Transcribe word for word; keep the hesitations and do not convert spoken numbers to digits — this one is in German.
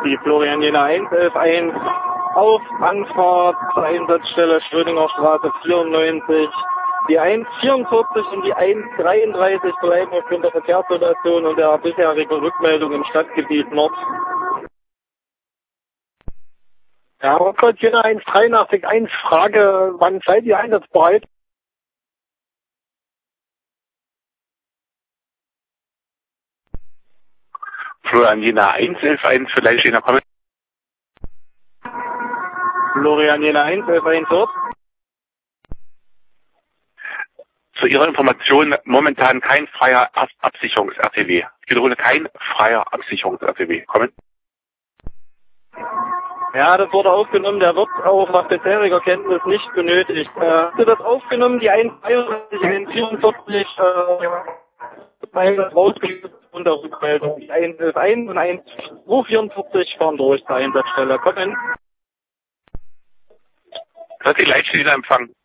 die Florian Jena eins elf eins auf Anfahrt zur Einsatzstelle Schrödinger Straße vierundneunzig. Die eins vierundvierzig und die eins dreiunddreißig bleiben aufgrund der Verkehrssituation und der bisherigen Rückmeldung im Stadtgebiet Nord. Ja, Rückwärts Jena eins dreiundachtzig eins, Frage, wann seid ihr einsatzbereit? Florian Jena eins elf eins, vielleicht Jena kommen. Florian Jena eins elf eins dort. Zu Ihrer Information, momentan kein freier Ab Absicherungs-R T W. Ich wiederhole, kein freier Absicherungs-R T W. Kommen. Ja, das wurde aufgenommen, der wird auch nach bisheriger Kenntnis nicht benötigt. Äh, hast du das aufgenommen, die eins dreiunddreißig, eins vierundvierzig, äh, rausgelöst unter Rückmeldung. Die eins elf eins und eins vierundvierzig fahren durch zur Einsatzstelle. Kommen. Hört sich leicht Empfang.